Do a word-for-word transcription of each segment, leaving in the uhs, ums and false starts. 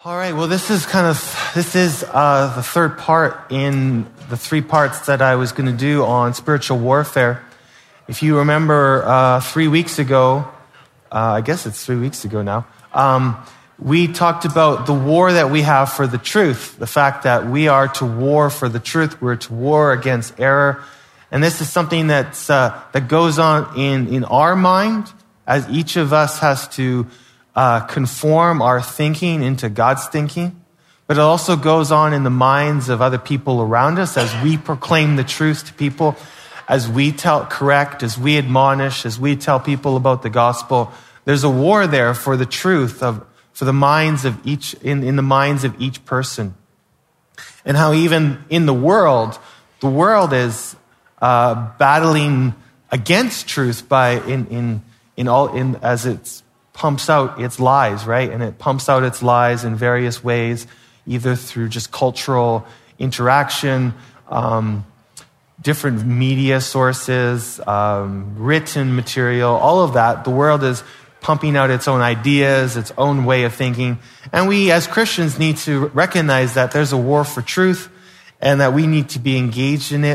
All right, well, this is kind of, this is uh, the third part in the three parts that I was going to do on spiritual warfare. If you remember uh, three weeks ago, uh, I guess it's three weeks ago now, um, we talked about the war that we have for the truth, the fact that we are to war for the truth, we're to war against error. And this is something that's, uh, that goes on in, in our mind, as each of us has to Uh, conform our thinking into God's thinking, but it also goes on in the minds of other people around us as we proclaim the truth to people, as we tell correct, as we admonish, as we tell people about the gospel. There's a war there for the truth of for the minds of each in, in the minds of each person, and how even in the world, the world is uh, battling against truth by in in in all in as it's pumps out its lies, right? And it pumps out its lies in various ways, either through just cultural interaction, um, different media sources, um, written material, all of that. The world is pumping out its own ideas, its own way of thinking. And we as Christians need to recognize that there's a war for truth and that we need to be engaged in it.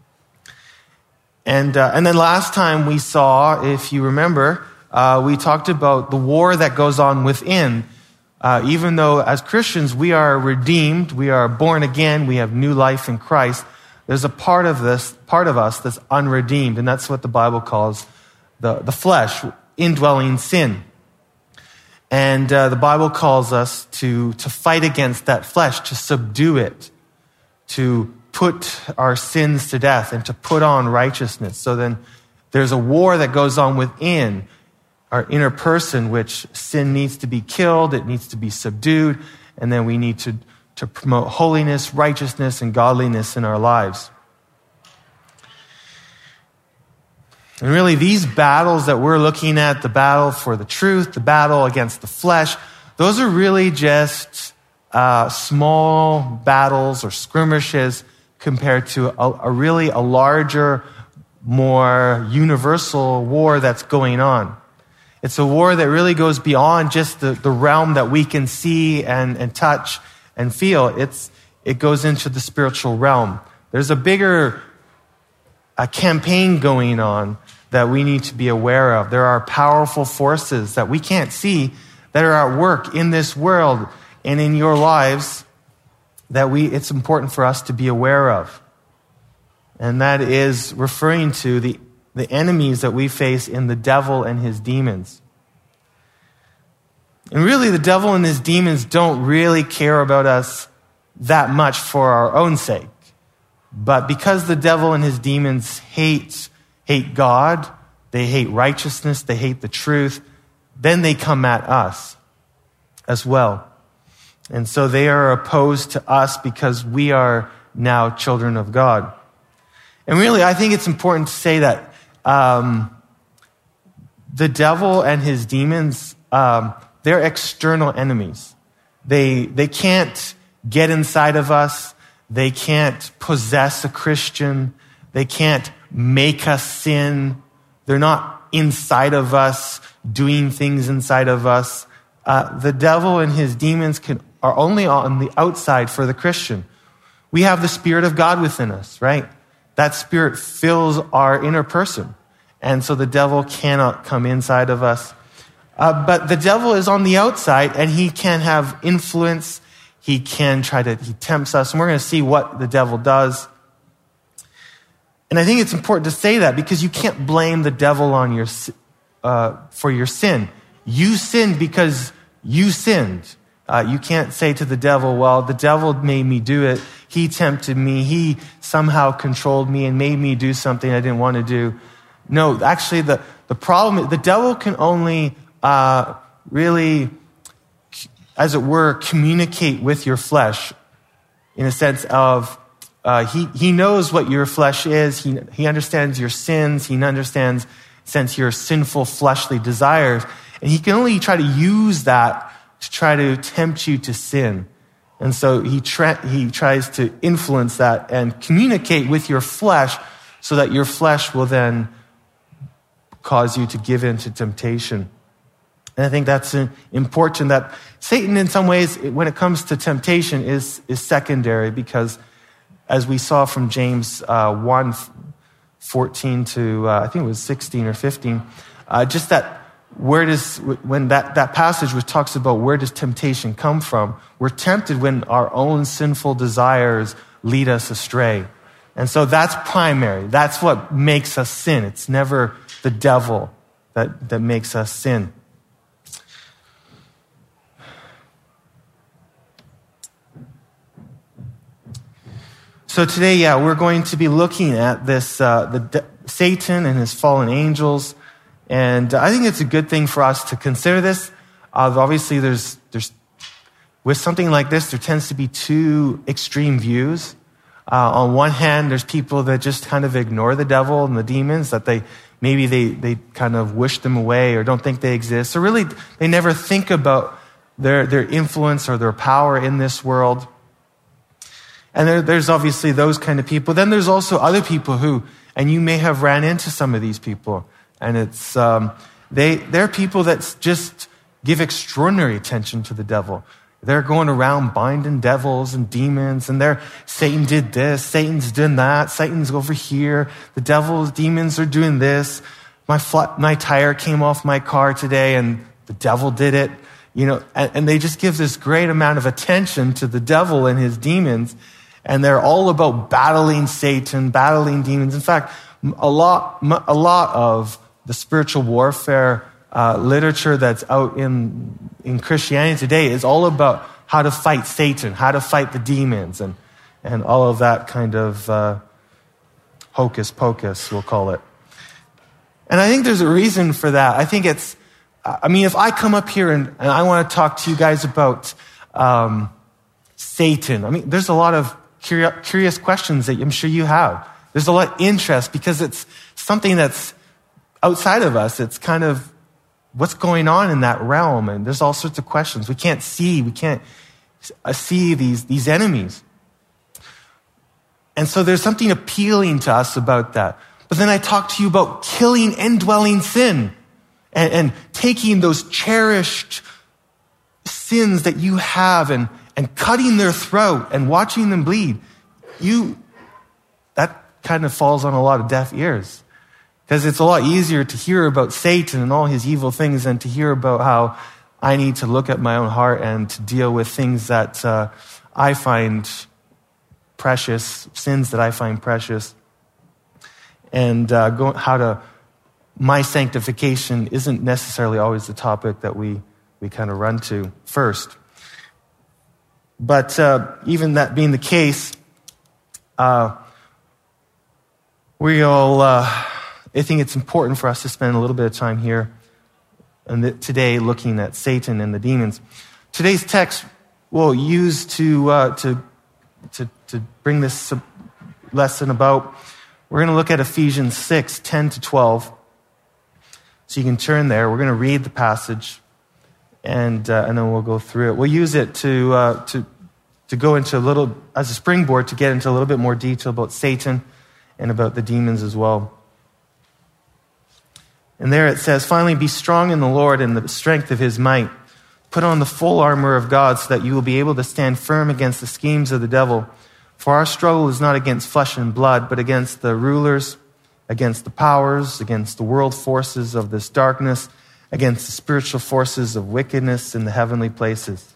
And, uh, and then last time we saw, if you remember, Uh, we talked about the war that goes on within. Uh, even though as Christians we are redeemed, we are born again, we have new life in Christ, there's a part of this, part of us that's unredeemed, and that's what the Bible calls the, the flesh, indwelling sin. And uh, the Bible calls us to, to fight against that flesh, to subdue it, to put our sins to death, and to put on righteousness. So then there's a war that goes on within our inner person, which sin needs to be killed, it needs to be subdued, and then we need to, to promote holiness, righteousness, and godliness in our lives. And really, these battles that we're looking at, the battle for the truth, the battle against the flesh, those are really just uh, small battles or skirmishes compared to a, a really a larger, more universal war that's going on. It's a war that really goes beyond just the, the realm that we can see and, and touch and feel. It's, it goes into the spiritual realm. There's a bigger a campaign going on that we need to be aware of. There are powerful forces that we can't see that are at work in this world and in your lives that we it's important for us to be aware of. And that is referring to the the enemies that we face in the devil and his demons. And really, the devil and his demons don't really care about us that much for our own sake. But because the devil and his demons hate, hate God, they hate righteousness, they hate the truth, then they come at us as well. And so they are opposed to us because we are now children of God. And really, I think it's important to say that Um, the devil and his demons, um, they're external enemies. They, they can't get inside of us. They can't possess a Christian. They can't make us sin. They're not inside of us, doing things inside of us. Uh, the devil and his demons can, are only on the outside for the Christian. We have the Spirit of God within us, right? That Spirit fills our inner person. And so the devil cannot come inside of us. Uh, but the devil is on the outside, and he can have influence. He can try to, he tempts us. And we're going to see what the devil does. And I think it's important to say that because you can't blame the devil on your uh, for your sin. You sinned because you sinned. Uh, you can't say to the devil, well, the devil made me do it. He tempted me. He somehow controlled me and made me do something I didn't want to do. No, actually, the, the problem is the devil can only uh, really, as it were, communicate with your flesh in a sense of uh, he he knows what your flesh is. He he understands your sins. He understands sense your sinful fleshly desires, and he can only try to use that to try to tempt you to sin. And so he tra- he tries to influence that and communicate with your flesh so that your flesh will then cause you to give in to temptation. And I think that's important, that Satan in some ways, when it comes to temptation, is, is secondary, because as we saw from James uh, one, fourteen to, uh, I think it was sixteen or fifteen, uh, just that where does, when that, that passage which talks about where does temptation come from, we're tempted when our own sinful desires lead us astray. And so that's primary. That's what makes us sin. It's never the devil that, that makes us sin. So today, yeah, we're going to be looking at this, uh, the de- Satan and his fallen angels. And I think it's a good thing for us to consider this. Uh, obviously, there's, there's, with something like this, there tends to be two extreme views. Uh, on one hand, there's people that just kind of ignore the devil and the demons, that they, maybe they, they kind of wish them away or don't think they exist. So really, they never think about their, their influence or their power in this world. And there, there's obviously those kind of people. Then there's also other people who, and you may have ran into some of these people, and it's um, they they're people that just give extraordinary attention to the devil. They're going around binding devils and demons, and they're Satan did this, Satan's doing that, Satan's over here, the devil's demons are doing this. My flat, my tire came off my car today, and the devil did it. You know, and, and they just give this great amount of attention to the devil and his demons. And they're all about battling Satan, battling demons. In fact, a lot, a lot of the spiritual warfare uh, literature that's out in in Christianity today is all about how to fight Satan, how to fight the demons, and and all of that kind of uh, hocus pocus, we'll call it. And I think there's a reason for that. I think it's, I mean, if I come up here and, and I want to talk to you guys about um, Satan, I mean, there's a lot of curious questions that I'm sure you have. There's a lot of interest because it's something that's outside of us. It's kind of what's going on in that realm, and there's all sorts of questions. We can't see, we can't see these, these enemies. And so there's something appealing to us about that. But then I talk to you about killing indwelling sin and, and taking those cherished sins that you have and and cutting their throat and watching them bleed, you, that kind of falls on a lot of deaf ears. Because it's a lot easier to hear about Satan and all his evil things than to hear about how I need to look at my own heart and to deal with things that uh, I find precious, sins that I find precious. And uh, go, how to, my sanctification isn't necessarily always the topic that we, we kind of run to first. But uh, even that being the case, uh, we'll, uh, I think it's important for us to spend a little bit of time here and the, today looking at Satan and the demons. Today's text we'll use to, uh, to, to, to bring this lesson about. We're going to look at Ephesians six, ten to twelve. So you can turn there. We're going to read the passage. And uh, and then we'll go through it. We'll use it to uh, to to go into a little, as a springboard, to get into a little bit more detail about Satan and about the demons as well. And there it says, "Finally, be strong in the Lord and the strength of his might. Put on the full armor of God so that you will be able to stand firm against the schemes of the devil. For our struggle is not against flesh and blood, but against the rulers, against the powers, against the world forces of this darkness, against the spiritual forces of wickedness in the heavenly places."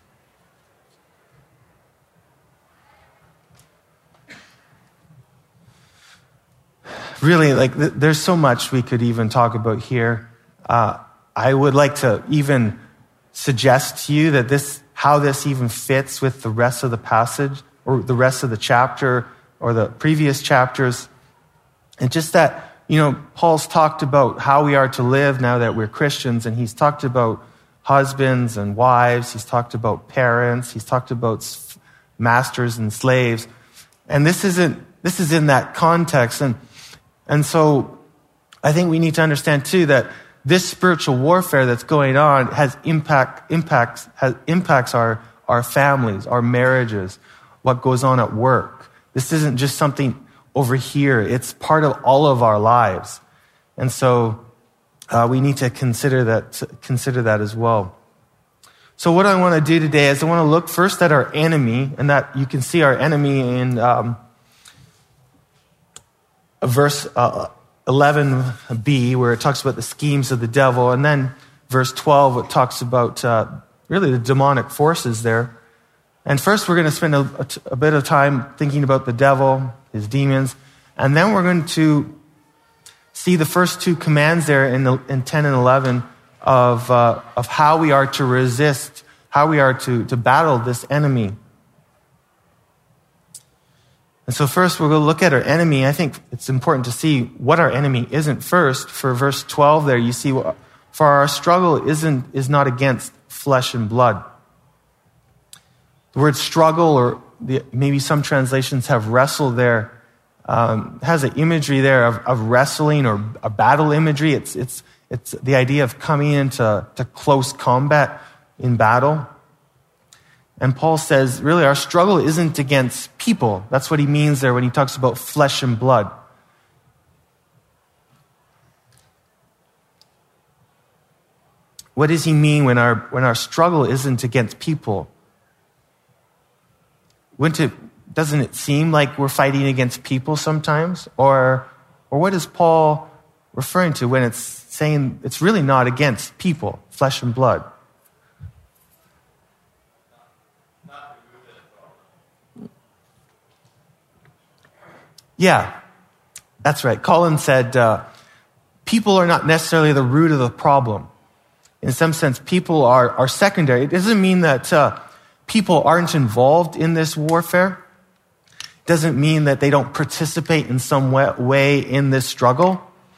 Really, like, th- there's so much we could even talk about here. Uh, I would like to even suggest to you that this, how this even fits with the rest of the passage, or the rest of the chapter, or the previous chapters. And just that, you know, Paul's talked about how we are to live now that we're Christians, and he's talked about husbands and wives, he's talked about parents, he's talked about masters and slaves. And this isn't, this is in that context. And, and so I think we need to understand too that this spiritual warfare that's going on has impact, impacts, has, impacts our, our families, our marriages, what goes on at work. This isn't just something over here. It's part of all of our lives. And so uh, we need to consider that, consider that as well. So what I want to do today is I want to look first at our enemy, and that you can see our enemy in um, verse uh, eleven b, where it talks about the schemes of the devil, and then verse twelve, it talks about uh, really the demonic forces there. And first we're going to spend a, a, a bit of time thinking about the devil, his demons, and then we're going to see the first two commands there in, the, in ten and eleven of uh, of how we are to resist, how we are to, to battle this enemy. And so first we're going to look at our enemy. I think it's important to see what our enemy isn't first. For verse twelve there, you see, for our struggle isn't is not against flesh and blood. The word struggle, or the, maybe some translations have wrestle there, um, has an imagery there of, of wrestling or a battle imagery. It's it's it's the idea of coming into to close combat in battle. And Paul says, really, our struggle isn't against people. That's what he means there when he talks about flesh and blood. What does he mean when our when our struggle isn't against people? Wouldn't it, doesn't it seem like we're fighting against people sometimes? Or, or what is Paul referring to when it's saying it's really not against people, flesh and blood? Yeah, that's right. Colin said, uh, people are not necessarily the root of the problem. In some sense, people are, are secondary. It doesn't mean that uh, people aren't involved in this warfare. It doesn't mean that they don't participate in some way in this struggle.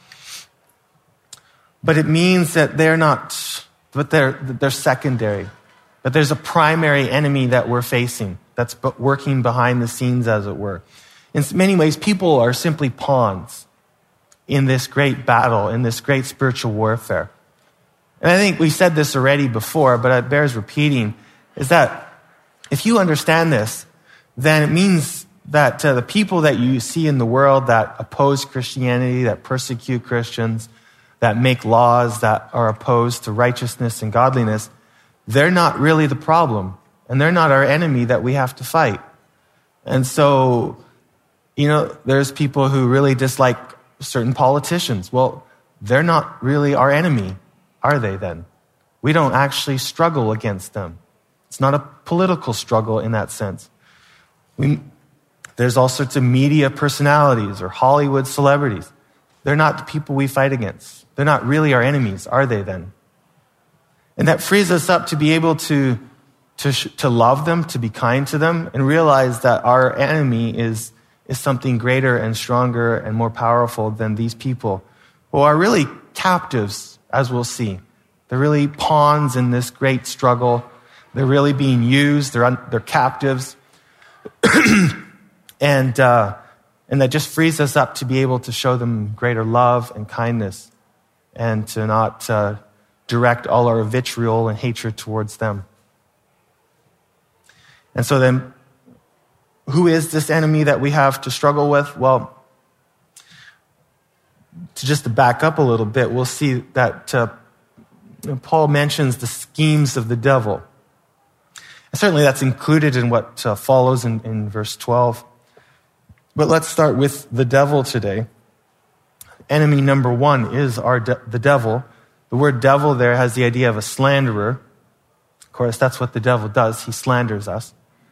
But it means that they're not, but they're, they're secondary. That there's a primary enemy that we're facing that's working behind the scenes, as it were. In many ways, people are simply pawns in this great battle, in this great spiritual warfare. And I think we said this already before, but it bears repeating, is that if you understand this, then it means that uh, the people that you see in the world that oppose Christianity, that persecute Christians, that make laws that are opposed to righteousness and godliness, they're not really the problem. And they're not our enemy that we have to fight. And so, you know, there's people who really dislike certain politicians. Well, they're not really our enemy, are they then? We don't actually struggle against them. It's not a political struggle in that sense. We, there's all sorts of media personalities or Hollywood celebrities. They're not the people we fight against. They're not really our enemies, are they then? And that frees us up to be able to, to, to love them, to be kind to them, and realize that our enemy is is something greater and stronger and more powerful than these people who are really captives, as we'll see. They're really pawns in this great struggle. They're really being used. They're un- they're captives. and uh, and that just frees us up to be able to show them greater love and kindness and to not uh, direct all our vitriol and hatred towards them. And so then, who is this enemy that we have to struggle with? Well, to just to back up a little bit, we'll see that uh, Paul mentions the schemes of the devil. And certainly that's included in what uh, follows in, in verse twelve. But let's start with the devil today. Enemy number one is our de- the devil. The word devil there has the idea of a slanderer. Of course, that's what the devil does. He slanders us.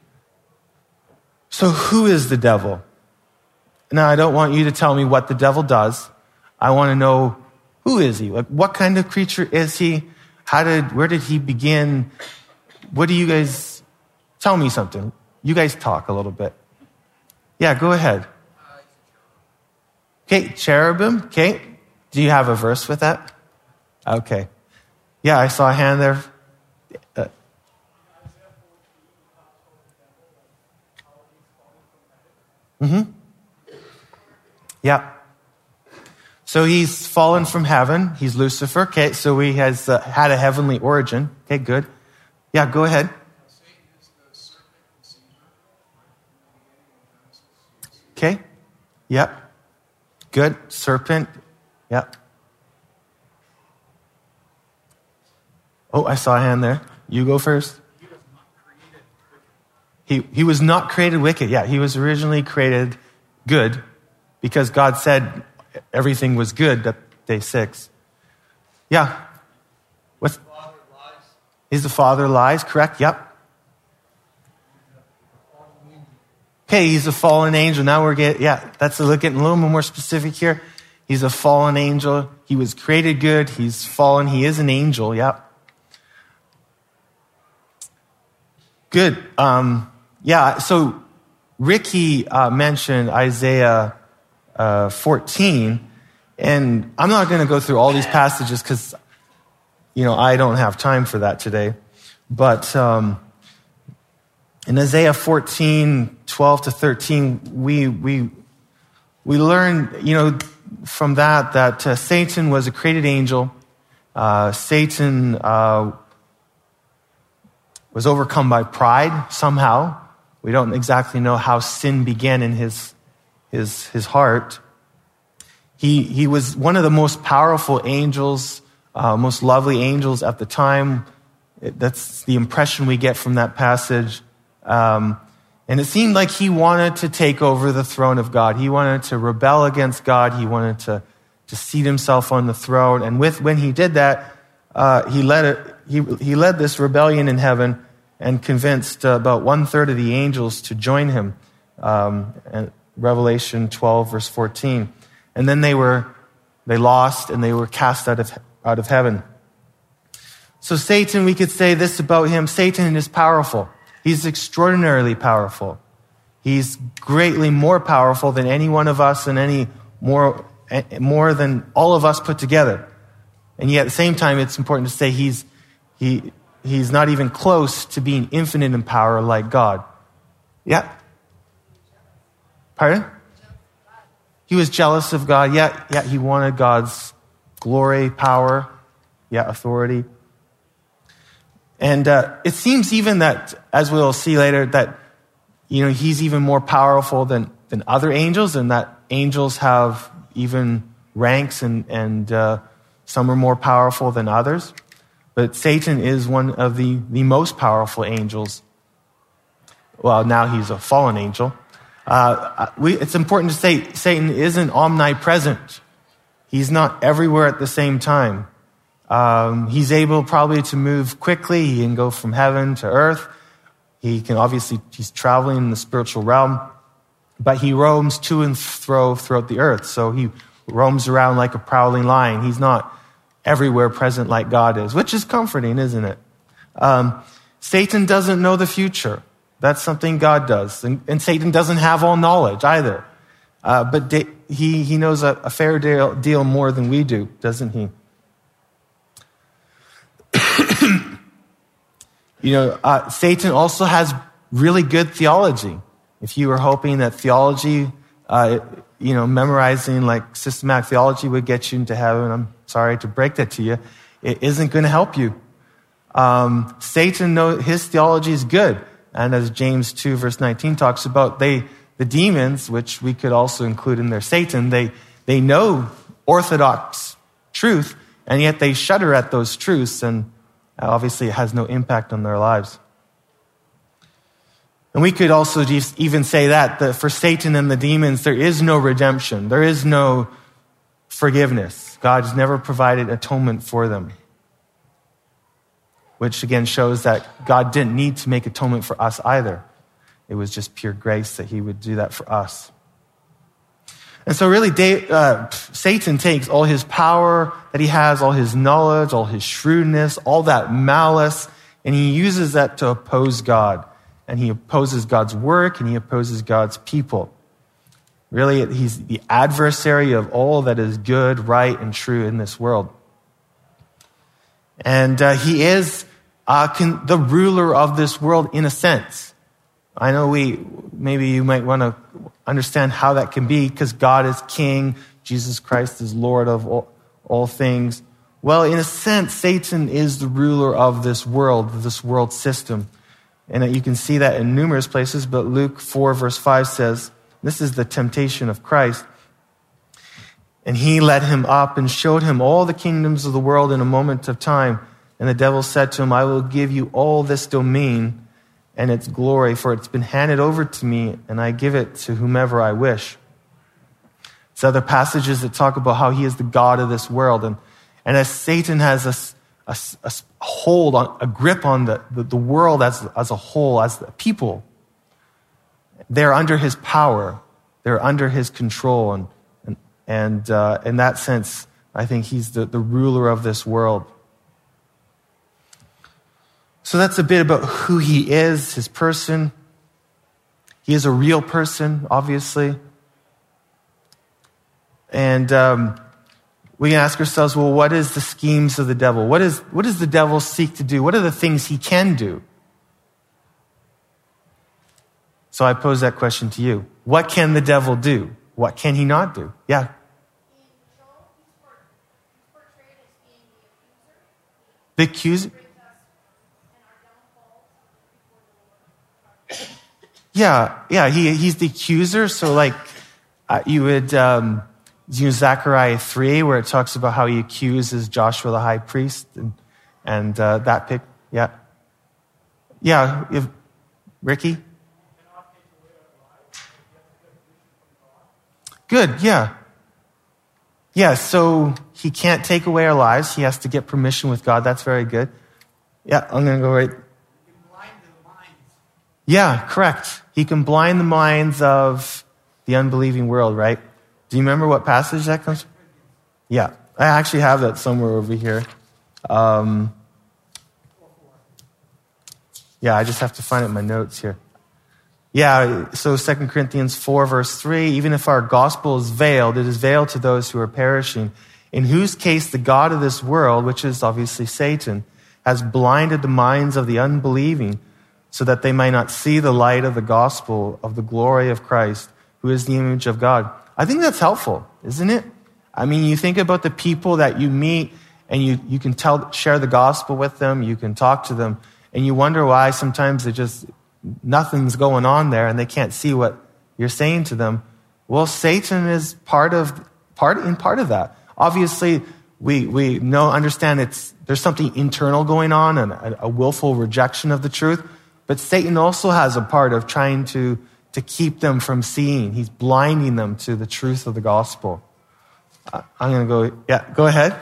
So who is the devil? Now, I don't want you to tell me what the devil does. I want to know, who is he? Like, what kind of creature is he? How did, where did he begin? What do you guys, tell me something. You guys talk a little bit. Yeah, go ahead. Okay, cherubim. Okay. Do you have a verse with that? Okay. Yeah, I saw a hand there. Uh, Mm-hmm. Yeah. So he's fallen from heaven. He's Lucifer. Okay, so he has uh, had a heavenly origin. Okay, good. Yeah, go ahead. Okay. Yep. Good. Serpent. Yep. Oh, I saw a hand there. You go first. He, he was not created wicked. Yeah, he was originally created good because God said everything was good at day six. Yeah. What's, he's the father of lies, correct? Yep. Okay, he's a fallen angel. Now we're getting, yeah, that's a, getting a little more specific here. He's a fallen angel. He was created good. He's fallen. He is an angel. Yep. Good. Um, yeah, so Ricky uh, mentioned Isaiah uh, fourteen, and I'm not going to go through all these passages because, you know, I don't have time for that today. But um, in Isaiah fourteen, twelve to thirteen, we we we learn, you know, from that that uh, Satan was a created angel. Uh, Satan uh, was overcome by pride somehow. We don't exactly know how sin began in his his his heart. He he was one of the most powerful angels, uh, most lovely angels at the time. It, that's the impression we get from that passage. Um, and it seemed like he wanted to take over the throne of God. He wanted to rebel against God. He wanted to to seat himself on the throne. And with when he did that, uh, he led it. He he led this rebellion in heaven and convinced uh, about one third of the angels to join him. Um, and Revelation twelve, verse fourteen. And then they were, they lost and they were cast out of, out of heaven. So Satan, we could say this about him. Satan is powerful. He's extraordinarily powerful. He's greatly more powerful than any one of us and any more, more than all of us put together. And yet at the same time, it's important to say he's, he, he's not even close to being infinite in power like God. Yeah. Pardon? He was jealous of God. Yeah, yeah, he wanted God's glory, power, yeah, authority. And uh, it seems even that, as we'll see later, that, you know, he's even more powerful than, than other angels, and that angels have even ranks, and, and uh, some are more powerful than others. But Satan is one of the, the most powerful angels. Well, now he's a fallen angel. Uh, we, it's important to say Satan isn't omnipresent. He's not everywhere at the same time. Um, he's able probably to move quickly. He can go from heaven to earth. He can obviously, he's traveling in the spiritual realm, but he roams to and fro throughout the earth. So he roams around like a prowling lion. He's not everywhere present like God is, which is comforting, isn't it? Um, Satan doesn't know the future. That's something God does. And, and Satan doesn't have all knowledge either. Uh, but de- he, he knows a, a fair deal, deal more than we do, doesn't he? You know, uh, Satan also has really good theology. If you were hoping that theology, uh, you know, memorizing like systematic theology would get you into heaven, I'm sorry to break that to you. It isn't going to help you. Um, Satan knows his theology is good. And as James two, verse nineteen talks about, they, the demons, which we could also include in there, Satan, they, they know orthodox truth, and yet they shudder at those truths, and obviously it has no impact on their lives. And we could also just even say that, that for Satan and the demons, there is no redemption. There is no forgiveness. God has never provided atonement for them. Which again shows that God didn't need to make atonement for us either. It was just pure grace that he would do that for us. And so really, uh, Satan takes all his power that he has, all his knowledge, all his shrewdness, all that malice, and he uses that to oppose God. And he opposes God's work, and he opposes God's people. Really, he's the adversary of all that is good, right, and true in this world. And uh, he is uh, can, the ruler of this world in a sense. I know we, maybe you might want to understand how that can be, because God is king, Jesus Christ is Lord of all, all things. Well, in a sense, Satan is the ruler of this world, this world system. And you can see that in numerous places, but Luke four, verse five says, this is the temptation of Christ. And he led him up and showed him all the kingdoms of the world in a moment of time. And the devil said to him, I will give you all this domain and its glory, for it's been handed over to me, and I give it to whomever I wish. There's other passages that talk about how he is the God of this world. And, and as Satan has a, a, a hold, on, a grip on the, the, the world as, as a whole, as the people, they're under his power. They're under his control. And, and, and uh, in that sense, I think he's the, the ruler of this world. So that's a bit about who he is, his person. He is a real person, obviously. And um, we can ask ourselves, well, what is the schemes of the devil? What is what does the devil seek to do? What are the things he can do? So I pose that question to you. What can the devil do? What can he not do? Yeah. The accuser? Yeah, yeah, he he's the accuser. So like uh, you would um, use Zechariah three, where it talks about how he accuses Joshua the high priest, and and uh, that pic. Yeah, yeah. If, Ricky. Good. Yeah. Yeah. So he can't take away our lives. He has to get permission with God. That's very good. Yeah, I'm gonna go right. Yeah, correct. He can blind the minds of the unbelieving world, right? Do you remember what passage that comes from? Yeah, I actually have that somewhere over here. Um, yeah, I just have to find it in my notes here. Yeah, so Second Corinthians four, verse three, even if our gospel is veiled, it is veiled to those who are perishing, in whose case the God of this world, which is obviously Satan, has blinded the minds of the unbelieving, so that they might not see the light of the gospel of the glory of Christ, who is the image of God. I think that's helpful, isn't it? I mean, you think about the people that you meet, and you, you can tell, share the gospel with them, you can talk to them, and you wonder why sometimes it just, nothing's going on there, and they can't see what you're saying to them. Well, Satan is part of, part in part of that. Obviously, we we know, understand it's there's something internal going on, and a, a willful rejection of the truth. But Satan also has a part of trying to, to keep them from seeing. He's blinding them to the truth of the gospel. Uh, I'm going to go, yeah, go ahead.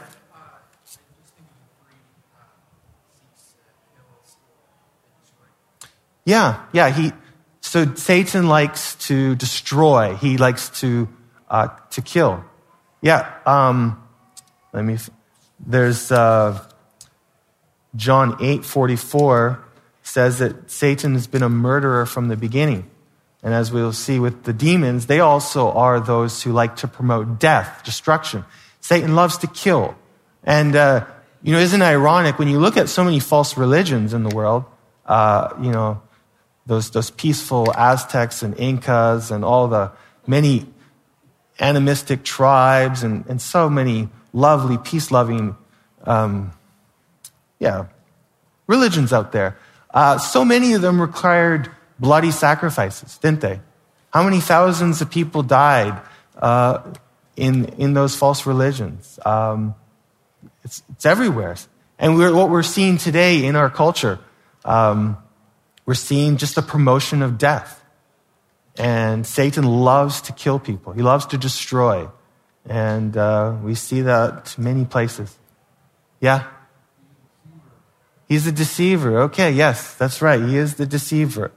Yeah, yeah. He so Satan likes to destroy. He likes to uh, to kill. Yeah. Um, let me. There's uh, John eight forty-four. Says that Satan has been a murderer from the beginning. And as we'll see with the demons, they also are those who like to promote death, destruction. Satan loves to kill. And, uh, you know, isn't it ironic when you look at so many false religions in the world, uh, you know, those, those peaceful Aztecs and Incas and all the many animistic tribes and, and so many lovely, peace-loving, um, yeah, religions out there. Uh, so many of them required bloody sacrifices, didn't they? How many thousands of people died uh, in in those false religions? Um, it's, it's everywhere. And we're, what we're seeing today in our culture, um, we're seeing just a promotion of death. And Satan loves to kill people. He loves to destroy. And uh, we see that many places. Yeah? He's a deceiver. Okay, yes, that's right. He is the deceiver.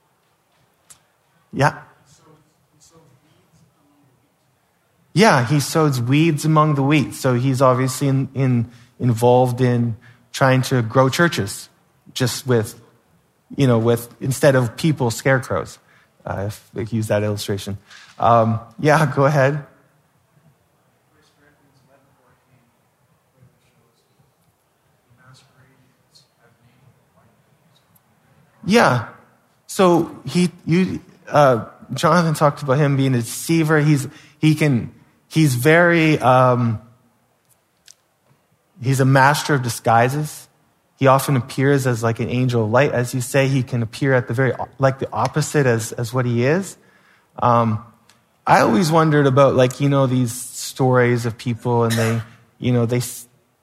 Yeah. Yeah, he sows weeds among the wheat. So he's obviously in, in, involved in trying to grow churches, just with, you know, with instead of people, scarecrows. Uh, if we use that illustration. Um, yeah, go ahead. Yeah. So he, you, uh, Jonathan talked about him being a deceiver. He's, he can, he's very, um, he's a master of disguises. He often appears as like an angel of light. As you say, he can appear at the very, like the opposite as, as what he is. Um, I always wondered about like, you know, these stories of people and they, you know, they,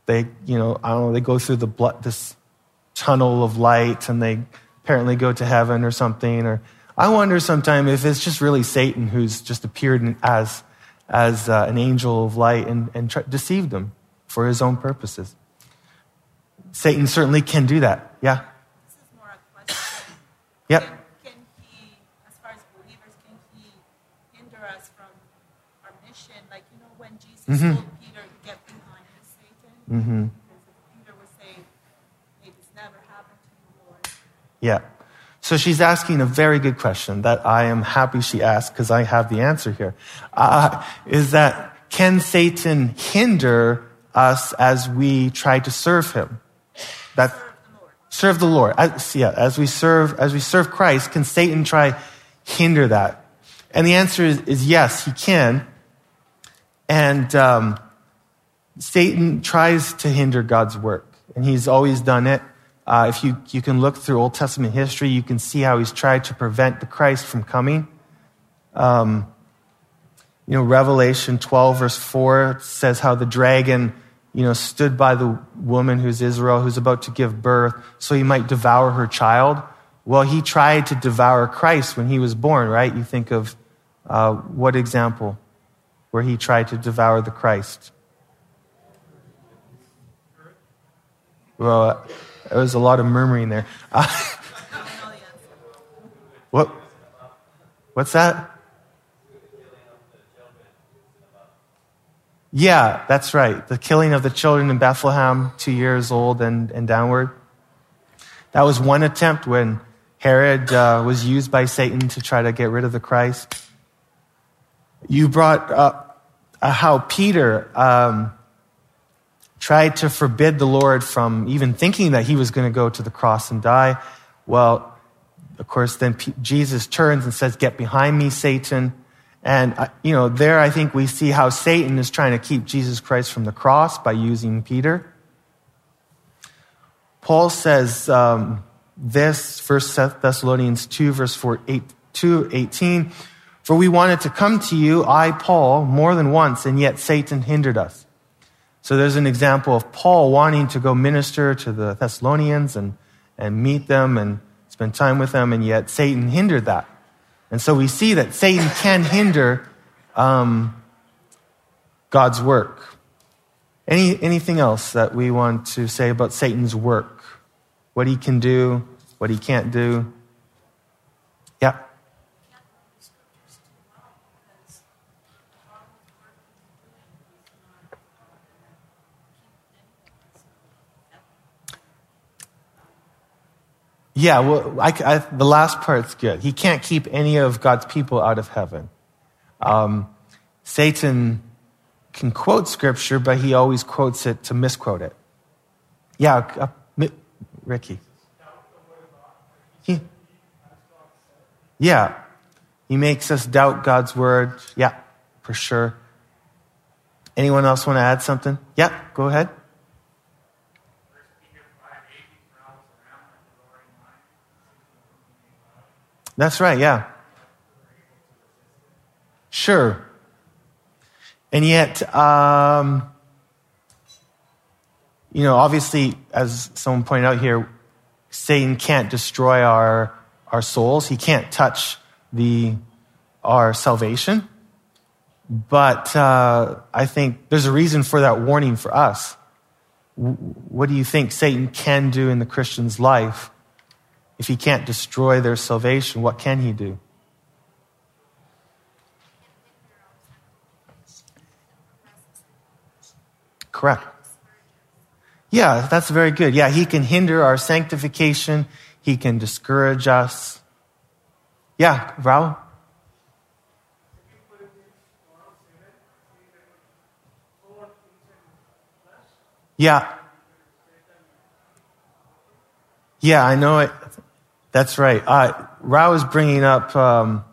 they, you know, I don't know, they go through the blood, this tunnel of light, and they apparently go to heaven or something. Or I wonder sometimes if it's just really Satan who's just appeared as as uh, an angel of light and, and tra- deceived them for his own purposes. Satan certainly can do that. Yeah? This is more a question. Yep. Can, can he, as far as believers, can he hinder us from our mission? Like, you know, when Jesus Mm-hmm. told Peter to get behind me, Satan, Mm-hmm. because Peter would say, hey, this never happened to you, Lord. Yeah. So she's asking a very good question that I am happy she asked because I have the answer here. Uh, is that can Satan hinder us as we try to serve him? That Serve the Lord. serve the Lord. As, yeah, as we serve as we serve Christ, can Satan try hinder that? And the answer is, is yes, he can. And um, Satan tries to hinder God's work, and he's always done it. Uh, if you, you can look through Old Testament history, you can see how he's tried to prevent the Christ from coming. Um, you know, Revelation twelve, verse four says how the dragon, you know, stood by the woman who's Israel, who's about to give birth, so he might devour her child. Well, he tried to devour Christ when he was born, right? You think of uh, what example where he tried to devour the Christ? Well, there was a lot of murmuring there. Uh, what? What's that? Yeah, that's right. The killing of the children in Bethlehem, two years old and, and downward. That was one attempt when Herod uh, was used by Satan to try to get rid of the Christ. You brought up uh, how Peter um, tried to forbid the Lord from even thinking that he was going to go to the cross and die. Well, of course, then P- Jesus turns and says, "Get behind me, Satan." And, uh, you know, there I think we see how Satan is trying to keep Jesus Christ from the cross by using Peter. Paul says um, this, First Thessalonians two, verse four, eight, two, eighteen, "For we wanted to come to you, I, Paul, more than once, and yet Satan hindered us." So there's an example of Paul wanting to go minister to the Thessalonians and, and meet them and spend time with them, and yet Satan hindered that. And so we see that Satan can hinder um, God's work. Any anything else that we want to say about Satan's work? What he can do, what he can't do? Yeah. Yeah, well, I, I, the last part's good. He can't keep any of God's people out of heaven. Um, Satan can quote scripture, but he always quotes it to misquote it. Yeah, uh, mi- Ricky. He, yeah, he makes us doubt God's word. Yeah, for sure. Anyone else want to add something? Yeah, go ahead. That's right, yeah. Sure. And yet, um, you know, obviously, as someone pointed out here, Satan can't destroy our our souls. He can't touch the our salvation. But uh, I think there's a reason for that warning for us. W- what do you think Satan can do in the Christian's life? If he can't destroy their salvation, what can he do? Correct. Yeah, that's very good. Yeah, he can hinder our sanctification. He can discourage us. Yeah, Raul? Yeah. Yeah, I know it. That's right. Uh, Rao is bringing up um,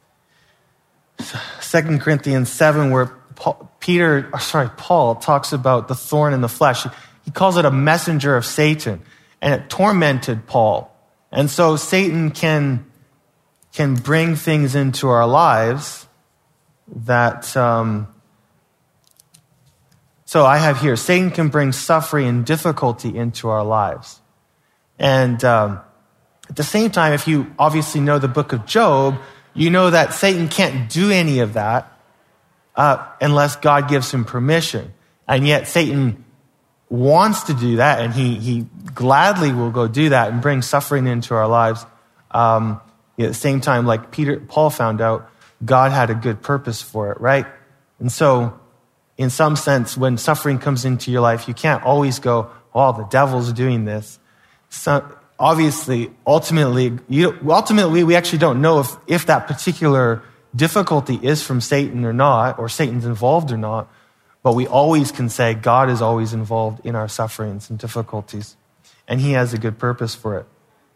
Second Corinthians seven, where Paul, Peter, or sorry, Paul talks about the thorn in the flesh. He calls it a messenger of Satan, and it tormented Paul. And so Satan can can bring things into our lives that um, So I have here, Satan can bring suffering and difficulty into our lives. And um, at the same time, if you obviously know the book of Job, you know that Satan can't do any of that uh, unless God gives him permission. And yet Satan wants to do that, and he he gladly will go do that and bring suffering into our lives. Um, at the same time, like Peter, Paul found out, God had a good purpose for it, right? And so, in some sense, when suffering comes into your life, you can't always go, "Oh, the devil's doing this." So, obviously, ultimately, you, ultimately, we actually don't know if if that particular difficulty is from Satan or not, or Satan's involved or not. But we always can say God is always involved in our sufferings and difficulties, and he has a good purpose for it.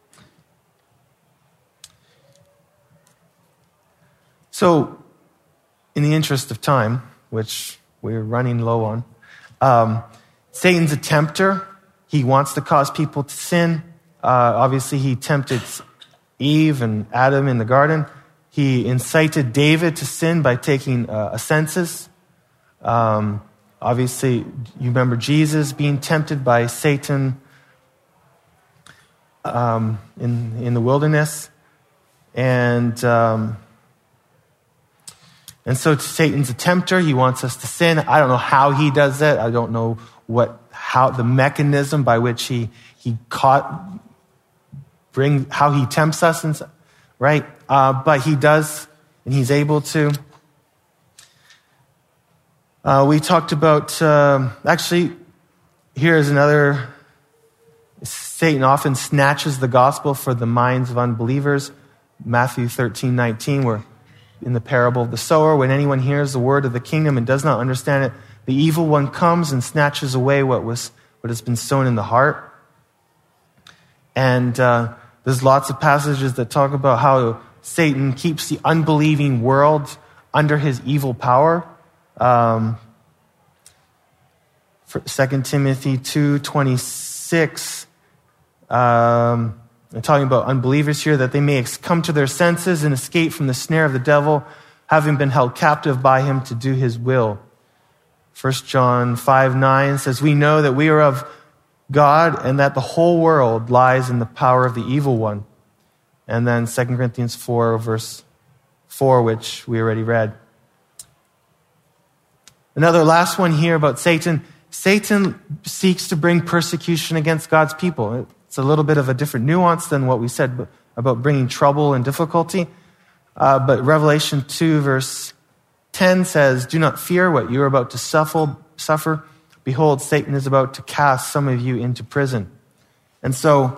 So, in the interest of time, which we're running low on, um, Satan's a tempter. He wants to cause people to sin. Uh, obviously, he tempted Eve and Adam in the garden. He incited David to sin by taking uh, a census. Um, obviously, you remember Jesus being tempted by Satan um, in in the wilderness, and um, and so Satan's a tempter. He wants us to sin. I don't know how he does it. I don't know what how the mechanism by which he he caught bring how he tempts us, and right, uh, but he does, and he's able to. Uh, we talked about, um, actually, here's another, Satan often snatches the gospel for the minds of unbelievers. Matthew thirteen nineteen, where in the parable of the sower, when anyone hears the word of the kingdom and does not understand it, the evil one comes and snatches away what was what has been sown in the heart. And uh, there's lots of passages that talk about how Satan keeps the unbelieving world under his evil power. Um, for Second Timothy two twenty-six, um, I'm talking about unbelievers here, that they may ex- come to their senses and escape from the snare of the devil, having been held captive by him to do his will. First John five nine says, we know that we are of God and that the whole world lies in the power of the evil one. And then Second Corinthians four verse four, which we already read. Another last one here about Satan. Satan seeks to bring persecution against God's people. It's a little bit of a different nuance than what we said about bringing trouble and difficulty. Uh, but Revelation two verse ten says, do not fear what you are about to suffer. suffer. Behold, Satan is about to cast some of you into prison. And so,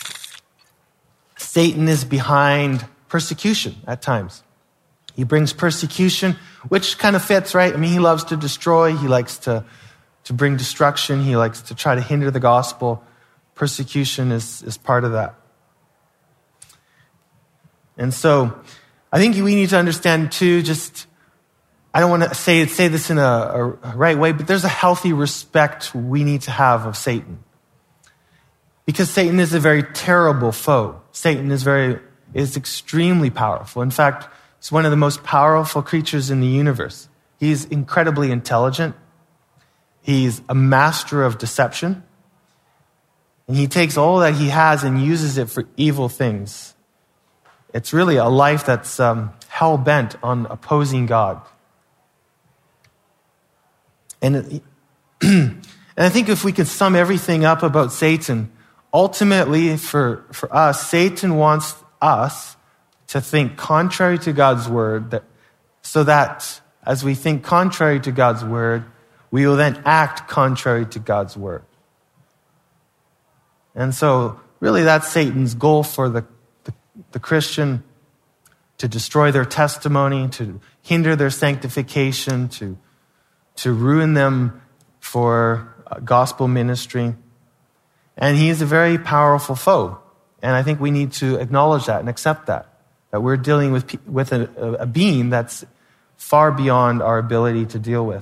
Satan is behind persecution at times. He brings persecution, which kind of fits, right? I mean, he loves to destroy. He likes to, to bring destruction. He likes to try to hinder the gospel. Persecution is, is part of that. And so I think we need to understand too, just, I don't want to say, say this in a, a right way, but there's a healthy respect we need to have of Satan. Because Satan is a very terrible foe. Satan is very, is extremely powerful. In fact, he's one of the most powerful creatures in the universe. He's incredibly intelligent. He's a master of deception. And he takes all that he has and uses it for evil things. It's really a life that's um, hell-bent on opposing God. And, and I think if we can sum everything up about Satan, ultimately for, for us, Satan wants us to think contrary to God's word, that, so that as we think contrary to God's word, we will then act contrary to God's word. And so really that's Satan's goal for the, the, the Christian, to destroy their testimony, to hinder their sanctification, to, to ruin them for gospel ministry. And he is a very powerful foe. And I think we need to acknowledge that and accept that. That we're dealing with, with a, a being that's far beyond our ability to deal with.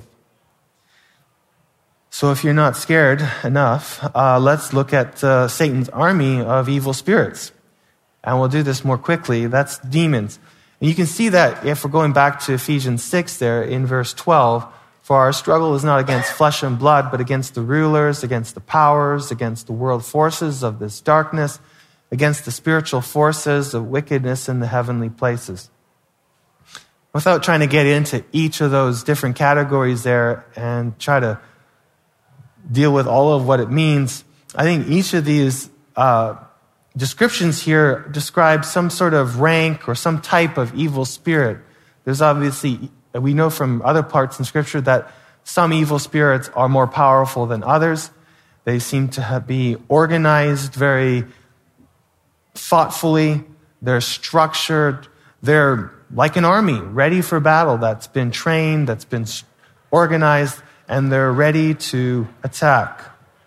So if you're not scared enough, uh, let's look at uh, Satan's army of evil spirits. And we'll do this more quickly. That's demons. And you can see that if we're going back to Ephesians six there in verse twelve, For our struggle is not against flesh and blood, but against the rulers, against the powers, against the world forces of this darkness, against the spiritual forces of wickedness in the heavenly places. Without trying to get into each of those different categories there and try to deal with all of what it means, I think each of these uh, descriptions here describes some sort of rank or some type of evil spirit. There's obviously, we know from other parts in Scripture that some evil spirits are more powerful than others. They seem to have, be organized very thoughtfully. They're structured. They're like an army, ready for battle, that's been trained, that's been organized, and they're ready to attack.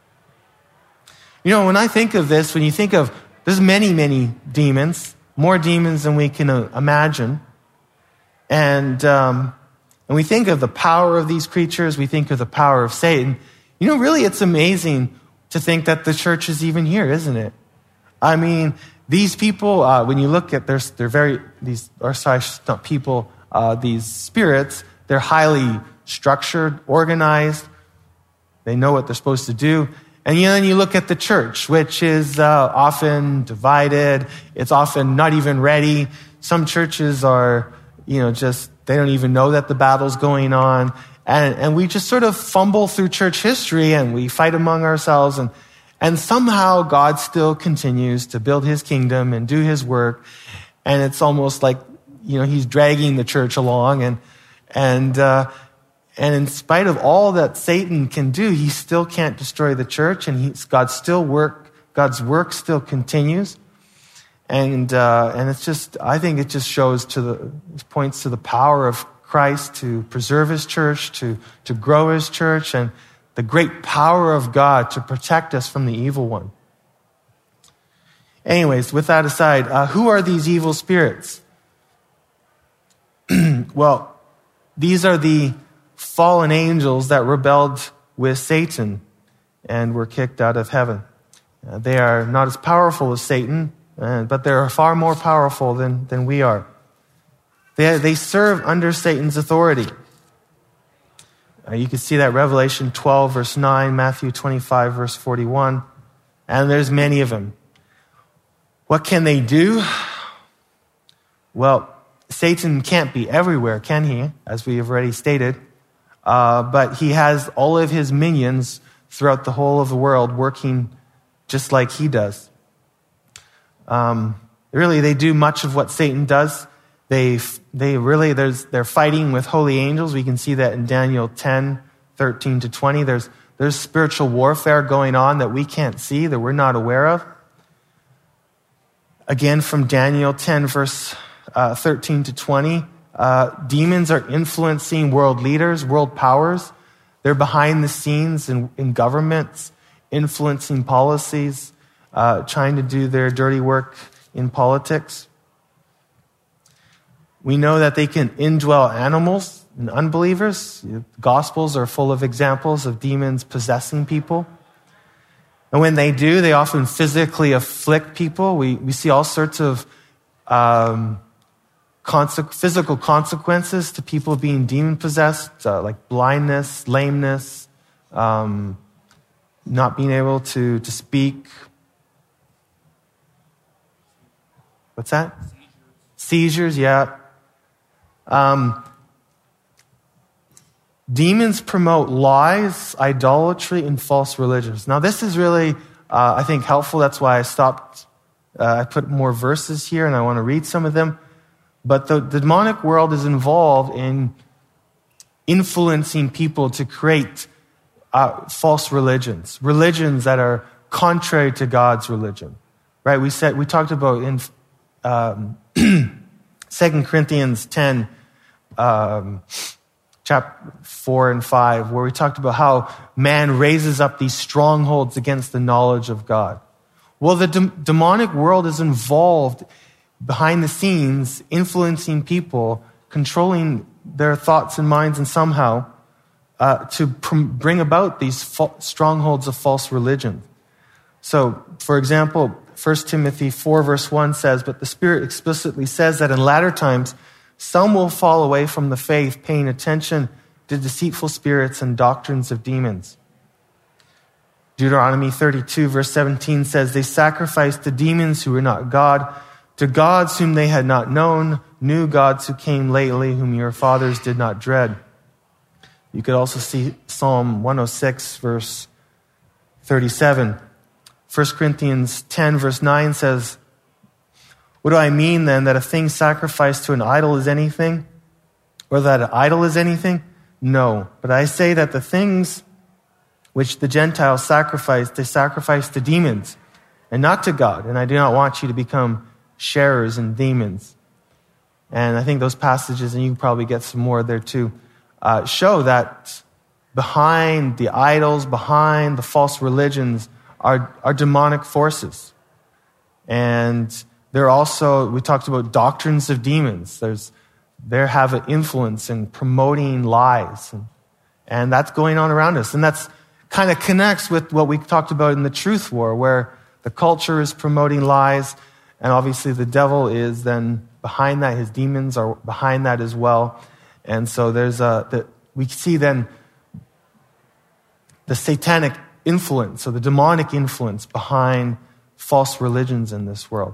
You know, when I think of this, when you think of, there's many, many demons, more demons than we can uh, imagine. And, um, and we think of the power of these creatures, we think of the power of Satan. You know, really, it's amazing to think that the church is even here, isn't it? I mean, these people, uh, when you look at their, they're very, these, or sorry, not people, uh, these spirits, they're highly structured, organized. They know what they're supposed to do. And then you look at the church, which is uh, often divided. It's often not even ready. Some churches are, you know, just, they don't even know that the battle's going on. And, and we just sort of fumble through church history and we fight among ourselves. And, and somehow God still continues to build his kingdom and do his work. And it's almost like, you know, he's dragging the church along. And, and, uh, And in spite of all that Satan can do, he still can't destroy the church, and he's, God's still work. God's work still continues, and uh, and it's just. I think it just shows to the points to the power of Christ to preserve his church, to to grow his church, and the great power of God to protect us from the evil one. Anyways, with that aside, uh, who are these evil spirits? Well, these are the fallen angels that rebelled with Satan and were kicked out of heaven. Uh, they are not as powerful as Satan, uh, but they're far more powerful than, than we are. They, they serve under Satan's authority. Uh, you can see that Revelation twelve, verse nine, Matthew twenty-five, verse forty-one, and there's many of them. What can they do? Well, Satan can't be everywhere, can he? As we have already stated. Uh, but he has all of his minions throughout the whole of the world working just like he does. Um, really, they do much of what Satan does. They they really, there's, they're fighting with holy angels. We can see that in Daniel ten, thirteen to twenty. There's, there's spiritual warfare going on that we can't see, that we're not aware of. Again, from Daniel ten, verse uh, thirteen to twenty. Uh, demons are influencing world leaders, world powers. They're behind the scenes in, in governments, influencing policies, uh, trying to do their dirty work in politics. We know that they can indwell animals and unbelievers. The Gospels are full of examples of demons possessing people. And when they do, they often physically afflict people. We, we see all sorts of um, Conse- physical consequences to people being demon-possessed, uh, like blindness, lameness, um, not being able to, to speak. What's that? Seizures, Seizures yeah. Um, demons promote lies, idolatry, and false religions. Now, this is really, uh, I think, helpful. That's why I stopped. Uh, I put more verses here, and I want to read some of them. But the, the demonic world is involved in influencing people to create uh, false religions, religions that are contrary to God's religion. Right? We said we talked about in um, Second Corinthians ten, um, chapter four and five, where we talked about how man raises up these strongholds against the knowledge of God. Well, the de- demonic world is involved behind the scenes, influencing people, controlling their thoughts and minds, and somehow uh, to pr- bring about these fa- strongholds of false religion. So, for example, First Timothy four, verse one says, "But the Spirit explicitly says that in latter times some will fall away from the faith, paying attention to deceitful spirits and doctrines of demons. Deuteronomy thirty-two, verse seventeen says, they sacrificed to demons who were not God, to gods whom they had not known, new gods who came lately, whom your fathers did not dread. You could also see Psalm one oh six, verse thirty-seven. First Corinthians ten, verse nine says, what do I mean then, that a thing sacrificed to an idol is anything? Or that an idol is anything? No, but I say that the things which the Gentiles sacrifice, they sacrifice to demons and not to God. And I do not want you to become sharers in demons. And I think those passages, and you can probably get some more there too, uh, show that behind the idols, behind the false religions are, are demonic forces. And there are also, we talked about doctrines of demons. There's, they have an influence in promoting lies. And, and that's going on around us. And that's kind of connects with what we talked about in the truth war, where the culture is promoting lies, and obviously the devil is then behind that. His demons are behind that as well. And so there's a, the, we see then the satanic influence, or the demonic influence behind false religions in this world.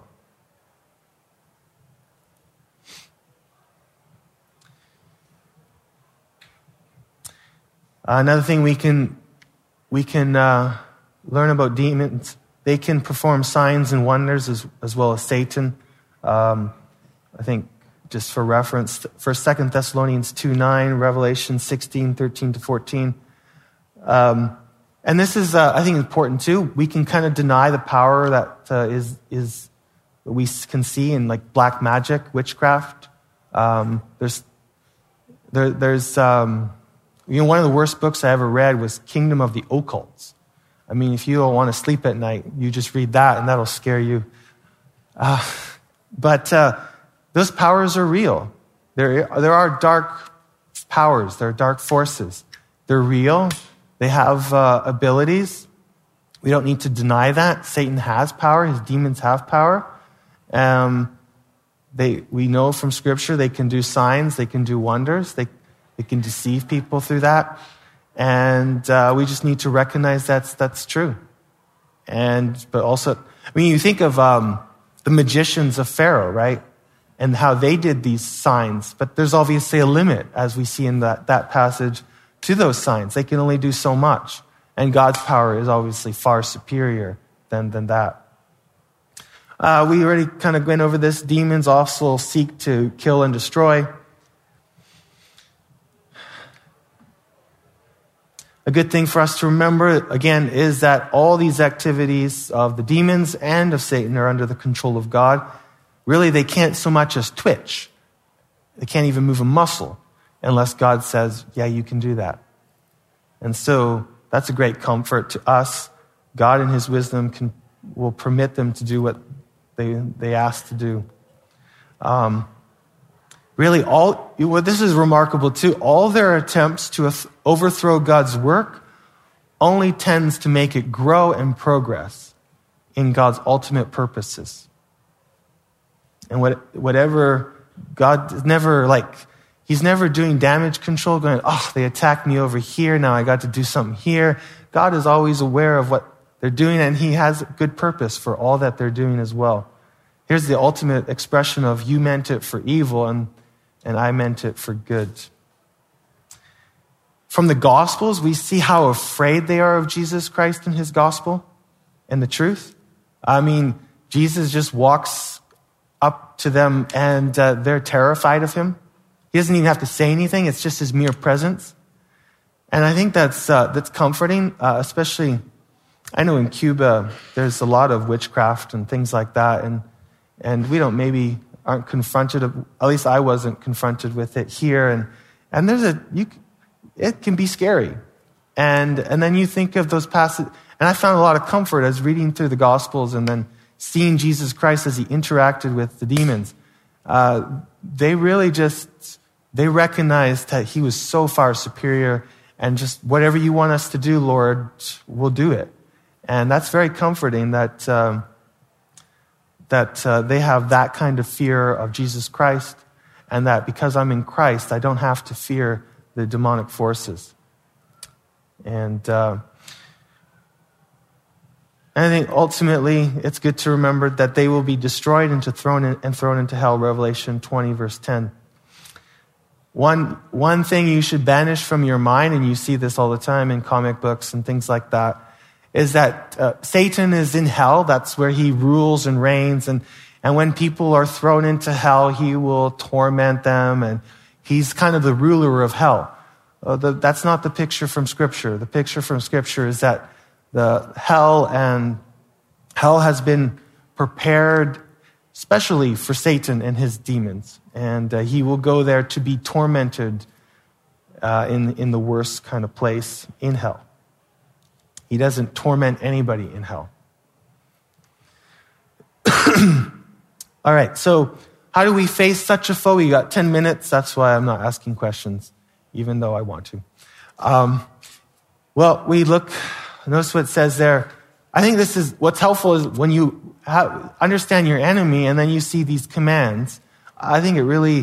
Another thing we can we can uh, learn about demons, they can perform signs and wonders as, as well as Satan. Um, I think just for reference, First, Second Thessalonians two nine, Revelation sixteen, thirteen to fourteen. Um, and this is, uh, I think, important too. We can kind of deny the power that uh, is is that we can see in like black magic, witchcraft. Um, there's there, there's um, you know, one of the worst books I ever read was Kingdom of the Occults. I mean, if you don't want to sleep at night, you just read that and that'll scare you. Uh, but uh, those powers are real. There, there are dark powers. There are dark forces. They're real. They have uh, abilities. We don't need to deny that. Satan has power. His demons have power. Um, they, we know from Scripture they can do signs. They can do wonders. They They can deceive people through that. And uh, we just need to recognize that's that's true. And but also, I mean, you think of um, the magicians of Pharaoh, right? And how they did these signs. But there's obviously a limit, as we see in that, that passage, to those signs. They can only do so much. And God's power is obviously far superior than, than that. Uh, we already kind of went over this. Demons also seek to kill and destroy. A good thing for us to remember, again, is that all these activities of the demons and of Satan are under the control of God. Really, they can't so much as twitch. They can't even move a muscle unless God says, yeah, you can do that. And so that's a great comfort to us. God in his wisdom can, will permit them to do what they, they ask to do. Um, Really, all well, this is remarkable too. All their attempts to overthrow God's work only tends to make it grow and progress in God's ultimate purposes. And what, whatever God is never like, he's never doing damage control, going, oh, they attacked me over here, now I got to do something here. God is always aware of what they're doing, and he has good purpose for all that they're doing as well. Here's the ultimate expression of you meant it for evil, and and I meant it for good. From the Gospels, we see how afraid they are of Jesus Christ and his gospel and the truth. I mean, Jesus just walks up to them and uh, they're terrified of him. He doesn't even have to say anything. It's just his mere presence. And I think that's uh, that's comforting, uh, especially, I know in Cuba, there's a lot of witchcraft and things like that. And, and we don't maybe... aren't confronted, at least I wasn't confronted with it here. And, and there's a, you, it can be scary. And, and then you think of those passages, and I found a lot of comfort as reading through the Gospels and then seeing Jesus Christ as he interacted with the demons. Uh, they really just, they recognized that he was so far superior, and just whatever you want us to do, Lord, we'll do it. And that's very comforting that, um, that uh, they have that kind of fear of Jesus Christ, and that because I'm in Christ, I don't have to fear the demonic forces. And uh, I think ultimately it's good to remember that they will be destroyed and, to thrown in, and thrown into hell, Revelation twenty, verse ten. One, one thing you should banish from your mind, and you see this all the time in comic books and things like that, is that uh, Satan is in hell. That's where he rules and reigns. And, and when people are thrown into hell, he will torment them. And he's kind of the ruler of hell. Uh, the, that's not the picture from Scripture. The picture from Scripture is that the hell and hell has been prepared especially for Satan and his demons. And uh, he will go there to be tormented uh, in, in the worst kind of place in hell. He doesn't torment anybody in hell. All right, so how do we face such a foe? We got ten minutes. That's why I'm not asking questions, even though I want to. Um, well, we look, notice what it says there. I think this is, what's helpful is when you have, understand your enemy and then you see these commands, I think it really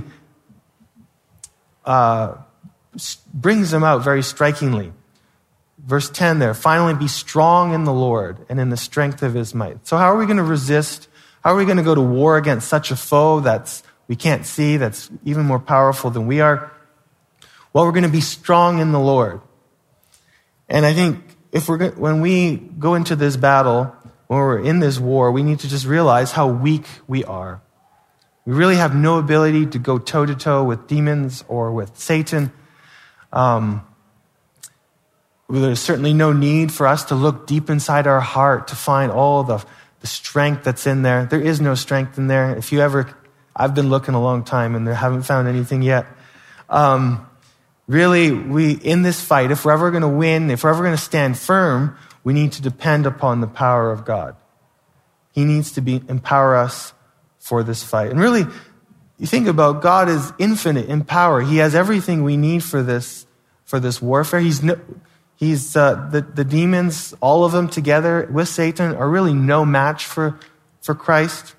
uh, brings them out very strikingly. Verse ten there, finally be strong in the Lord and in the strength of his might. So how are we going to resist? How are we going to go to war against such a foe that's we can't see, that's even more powerful than we are? Well, we're going to be strong in the Lord. And I think if we're when we go into this battle, when we're in this war, we need to just realize how weak we are. We really have no ability to go toe-to-toe with demons or with Satan. Um, there's certainly no need for us to look deep inside our heart to find all the, the strength that's in there. There is no strength in there. If you ever, I've been looking a long time and I haven't found anything yet. Um, really, we in this fight, if we're ever going to win, if we're ever going to stand firm, we need to depend upon the power of God. He needs to be empower us for this fight. And really, you think about God is infinite in power. He has everything we need for this for this warfare. He's no, he's uh, the the demons, all of them together with Satan, are really no match for for Christ.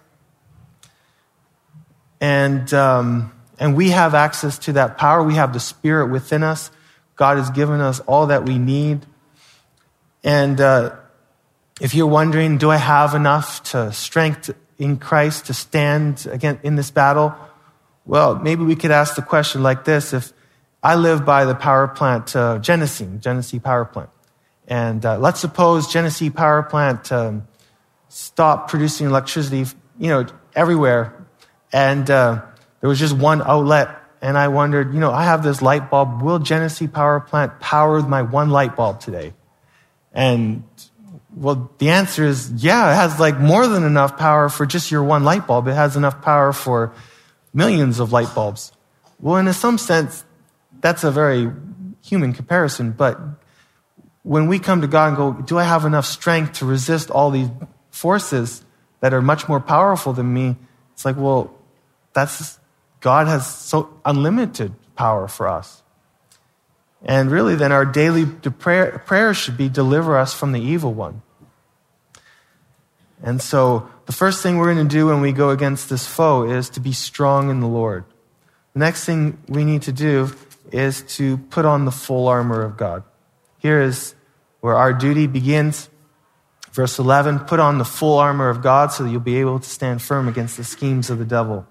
And um, and we have access to that power. We have the Spirit within us. God has given us all that we need. And uh, if you're wondering, do I have enough to strength in Christ to stand again in this battle? Well, maybe we could ask the question like this. If I live by the power plant uh, Genesee, Genesee Power Plant, and uh, let's suppose Genesee Power Plant um, stopped producing electricity, you know, everywhere, and uh, there was just one outlet, and I wondered, you know, I have this light bulb. Will Genesee Power Plant power my one light bulb today? And well, the answer is, yeah, it has like more than enough power for just your one light bulb. It has enough power for millions of light bulbs. Well, in some sense, that's a very human comparison. But when we come to God and go, do I have enough strength to resist all these forces that are much more powerful than me? It's like, well, that's God has so unlimited power for us. And really, then our daily prayer, prayer should be, deliver us from the evil one. And so the first thing we're going to do when we go against this foe is to be strong in the Lord. The next thing we need to do is to put on the full armor of God. Here is where our duty begins. Verse eleven, put on the full armor of God so that you'll be able to stand firm against the schemes of the devil.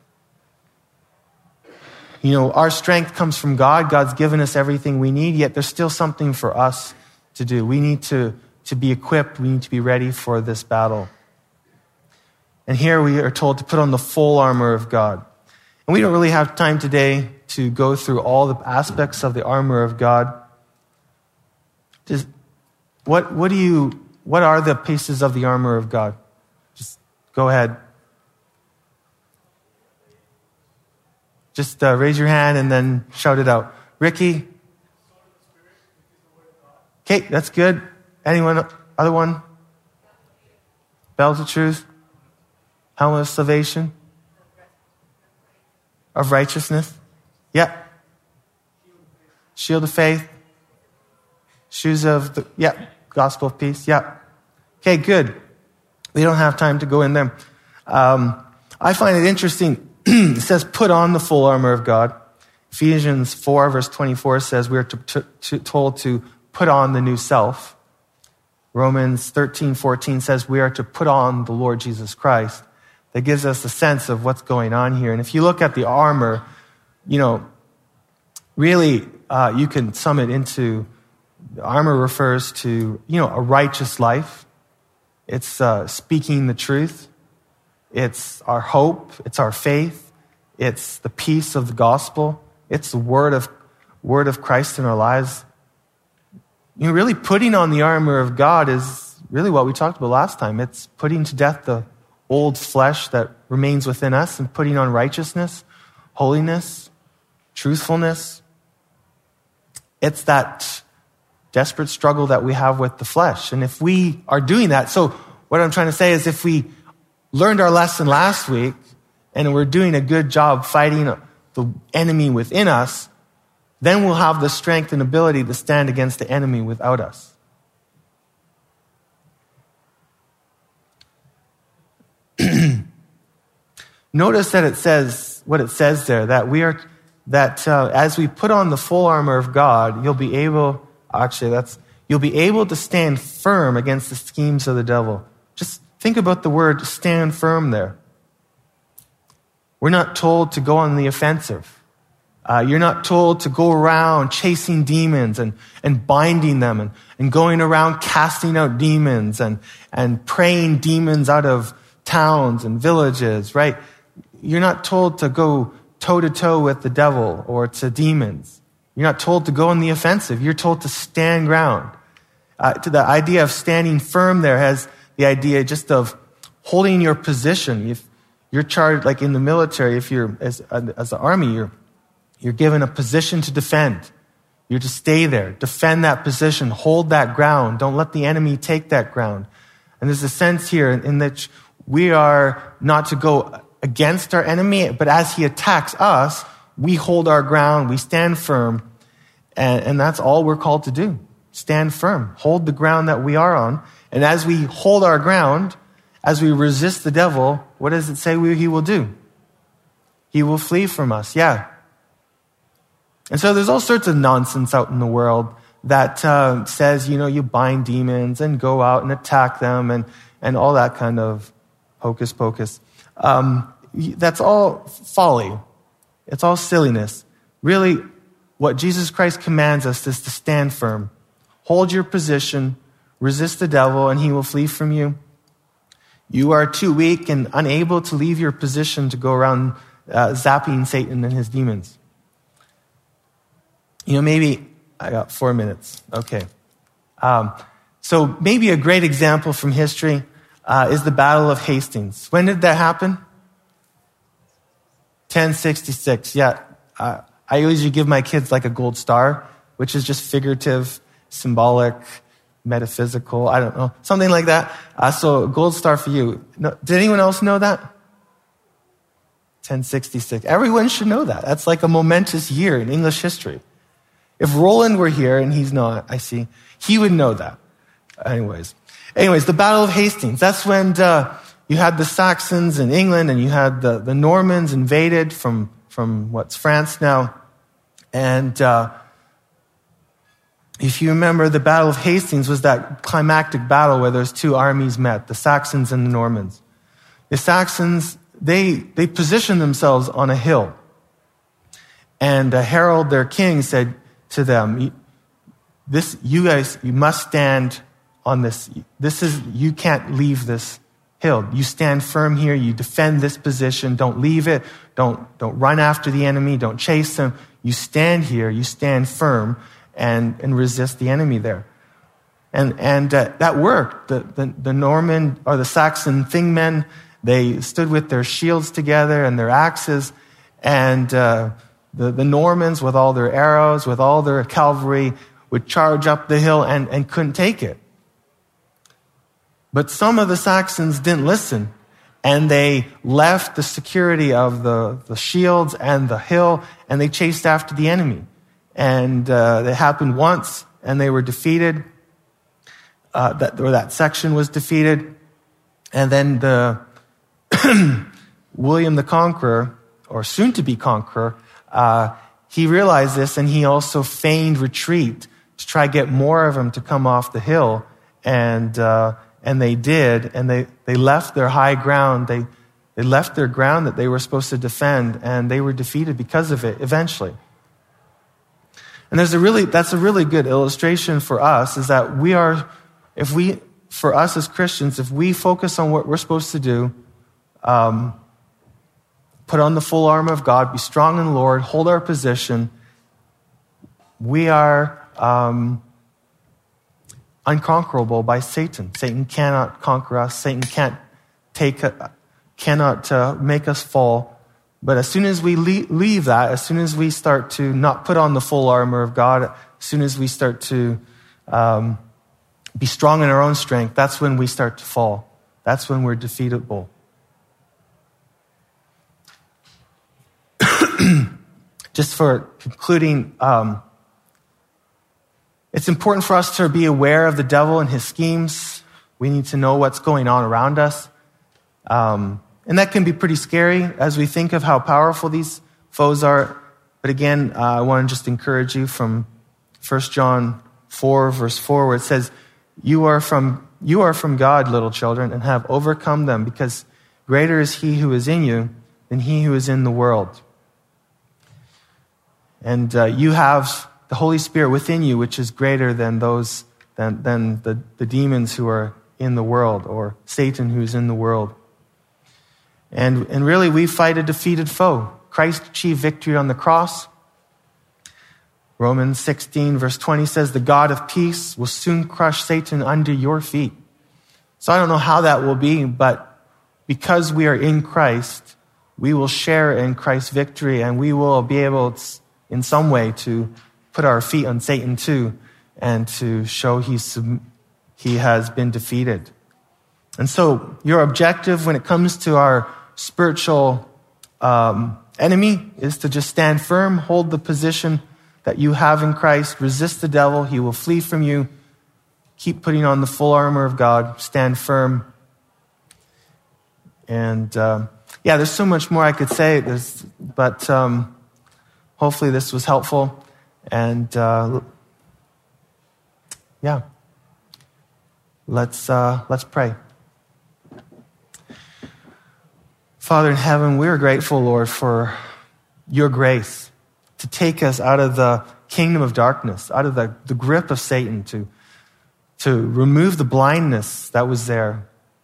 You know, our strength comes from God. God's given us everything we need, yet there's still something for us to do. We need to, to be equipped. We need to be ready for this battle. And here we are told to put on the full armor of God. And we don't really have time today to go through all the aspects of the armor of God. Just, what, what do you, what are the pieces of the armor of God? Just go ahead. Just uh, raise your hand and then shout it out. Ricky? Okay, that's good. Anyone? Other one? Belt of truth? Helmet of salvation? Of righteousness? Yeah. Shield of faith? Shoes of the, yeah. Gospel of peace? Yeah. Okay, good. We don't have time to go in there. Um, I find it interesting. It says, put on the full armor of God. Ephesians four, verse twenty-four says we are to, to, to, told to put on the new self. Romans thirteen, fourteen says we are to put on the Lord Jesus Christ. That gives us a sense of what's going on here. And if you look at the armor, you know, really uh, you can sum it into, the armor refers to, you know, a righteous life. It's uh, speaking the truth. It's our hope. It's our faith. It's the peace of the gospel. It's the word of word of Christ in our lives. You know, really putting on the armor of God is really what we talked about last time. It's putting to death the old flesh that remains within us and putting on righteousness, holiness, truthfulness. It's that desperate struggle that we have with the flesh. And if we are doing that, so what I'm trying to say is if we learned our lesson last week and we're doing a good job fighting the enemy within us, then we'll have the strength and ability to stand against the enemy without us. Notice that it says, what it says there, that we are, that uh, as we put on the full armor of God, you'll be able, actually that's, you'll be able to stand firm against the schemes of the devil. Just think about the word stand firm there. We're not told to go on the offensive. Uh, you're not told to go around chasing demons and, and binding them and, and going around casting out demons and, and praying demons out of towns and villages, right? You're not told to go toe-to-toe with the devil or to demons. You're not told to go on the offensive. You're told to stand ground. Uh, to the idea of standing firm there has the idea just of holding your position. If you're charged, like in the military, if you're, as, as the army, you're, you're given a position to defend. You're to stay there, defend that position, hold that ground. Don't let the enemy take that ground. And there's a sense here in, in that we are not to go against our enemy, but as he attacks us, we hold our ground, we stand firm, and, and that's all we're called to do. Stand firm, hold the ground that we are on, and as we hold our ground, as we resist the devil, what does it say we, he will do? He will flee from us, yeah. And so there's all sorts of nonsense out in the world that uh, says, you know, you bind demons and go out and attack them and, and all that kind of hocus pocus. Um, that's all folly. It's all silliness. Really, what Jesus Christ commands us is to stand firm. Hold your position, resist the devil, and he will flee from you. You are too weak and unable to leave your position to go around uh, zapping Satan and his demons. You know, maybe, I got four minutes. Okay. Um, so maybe a great example from history uh, is the Battle of Hastings. When did that happen? ten sixty-six. Yeah. Uh, I usually give my kids like a gold star, which is just figurative, symbolic, metaphysical, I don't know, something like that. Uh, so gold star for you. No, did anyone else know that? ten sixty-six. Everyone should know that. That's like a momentous year in English history. If Roland were here, and he's not, I see, he would know that. Anyways. Anyways, the Battle of Hastings. That's when uh, you had the Saxons in England, and you had the, the Normans invaded from, from what's France now. And uh, if you remember, the Battle of Hastings was that climactic battle where those two armies met, the Saxons and the Normans. The Saxons, they, they positioned themselves on a hill. And uh, Harold, their king, said to them, "This, you guys, you must stand on this. This is, you can't leave this hill. You stand firm here. You defend this position. Don't leave it. Don't, don't run after the enemy. Don't chase them. You stand here. You stand firm and, and resist the enemy there." And, and uh, that worked. The, the, the Norman or the Saxon thingmen, they stood with their shields together and their axes, and uh, the, the Normans with all their arrows, with all their cavalry, would charge up the hill and, and couldn't take it. But some of the Saxons didn't listen, and they left the security of the, the shields and the hill, and they chased after the enemy. And uh, it happened once, and they were defeated, uh, that, or that section was defeated. And then the William the Conqueror, or soon-to-be conqueror, uh, he realized this, and he also feigned retreat to try to get more of them to come off the hill. And uh, and they did, and they, they left their high ground. They they left their ground that they were supposed to defend, and they were defeated because of it eventually. And there's a really that's a really good illustration for us, is that we are, if we, for us as Christians, if we focus on what we're supposed to do, um, put on the full armor of God, be strong in the Lord, hold our position, we are um, unconquerable by Satan. Satan cannot conquer us. Satan can't take, a, cannot uh, make us fall. But as soon as we leave that, as soon as we start to not put on the full armor of God, as soon as we start to um, be strong in our own strength, that's when we start to fall. That's when we're defeatable. Just for concluding, um, it's important for us to be aware of the devil and his schemes. We need to know what's going on around us. Um, and that can be pretty scary as we think of how powerful these foes are. But again, uh, I want to just encourage you from First John four, verse four, where it says, you are from you are from God, little children, and have overcome them, because greater is he who is in you than he who is in the world. And uh, you have the Holy Spirit within you, which is greater than those than, than the, the demons who are in the world, or Satan who's in the world. And, and really, we fight a defeated foe. Christ achieved victory on the cross. Romans sixteen, verse twenty says, the God of peace will soon crush Satan under your feet. So I don't know how that will be, but because we are in Christ, we will share in Christ's victory, and we will be able to, in some way, to put our feet on Satan too, and to show he's, he has been defeated. And so your objective when it comes to our spiritual um, enemy is to just stand firm, hold the position that you have in Christ, resist the devil, he will flee from you. Keep putting on the full armor of God, stand firm. And uh, yeah, there's so much more I could say, there's, but um, hopefully this was helpful. And uh, yeah, let's uh, let's pray. Father in heaven, we are grateful, Lord, for your grace to take us out of the kingdom of darkness, out of the, the grip of Satan, to, to remove the blindness that was there,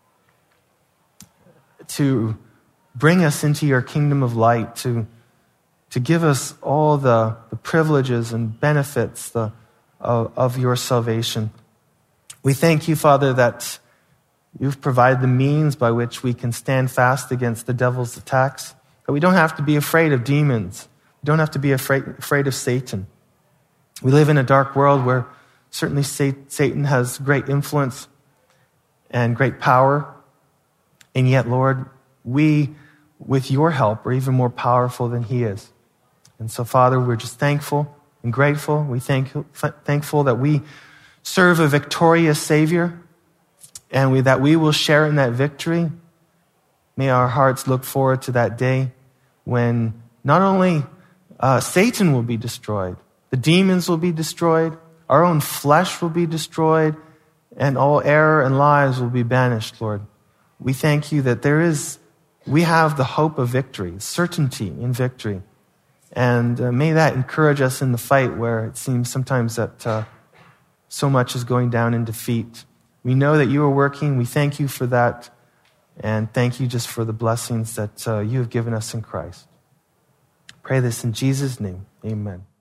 to bring us into your kingdom of light, to, to give us all the, the privileges and benefits the, of, of your salvation. We thank you, Father, that you've provided the means by which we can stand fast against the devil's attacks, that we don't have to be afraid of demons. We don't have to be afraid, afraid of Satan. We live in a dark world where certainly Satan has great influence and great power. And yet, Lord, we, with your help, are even more powerful than he is. And so, Father, we're just thankful and grateful. We thank thankful that we serve a victorious Savior, and we, that we will share in that victory. May our hearts look forward to that day when not only uh, Satan will be destroyed, the demons will be destroyed, our own flesh will be destroyed, and all error and lies will be banished, Lord. We thank you that there is, we have the hope of victory, certainty in victory. And uh, may that encourage us in the fight where it seems sometimes that uh, so much is going down in defeat. We know that you are working. We thank you for that. And thank you just for the blessings that uh, you have given us in Christ. Pray this in Jesus' name. Amen.